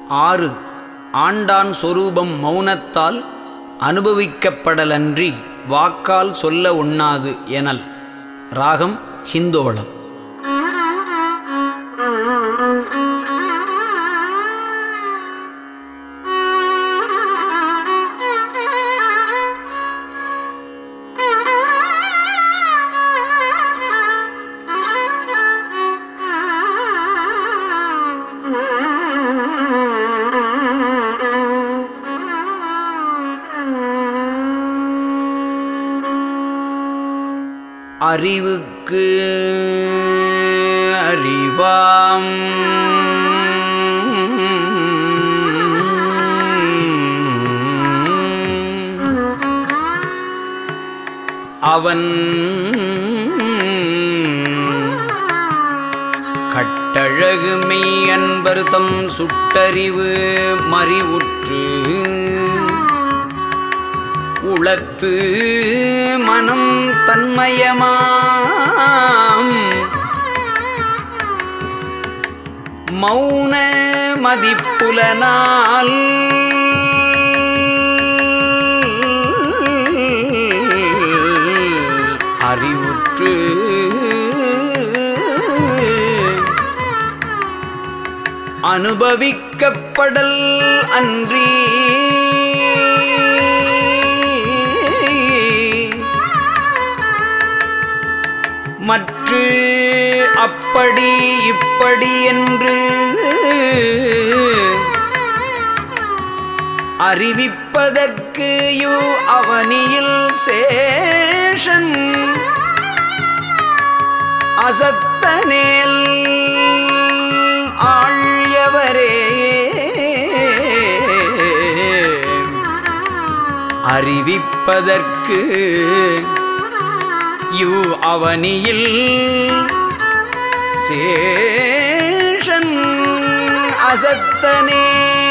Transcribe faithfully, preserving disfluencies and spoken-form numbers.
ஆறு. ஆண்டான் சொரூபம் மௌனத்தால் அனுபவிக்கப்படலன்றி வாக்கால் சொல்ல ஒண்ணாது எனல். ராகம் ஹிந்தோளம். அறிவுக்கு அறிவாம் அவன் கட்டழகு மெய் அன்பர்தம் சுட்டறிவு மறிவுற்று உளத்து மனம் தன்மயமாம் மௌன மதிப்புலனால் அறிவுற்று அனுபவிக்கப்படல் அன்றி மற்று அப்படி இப்படி என்று அறிவிப்பதற்கு யு அவனியில் சேஷன் அசத்தனேல் ஆழ்யவரே அறிவிப்பதற்கு யு அவனியில் சேஷன் அசத்தனே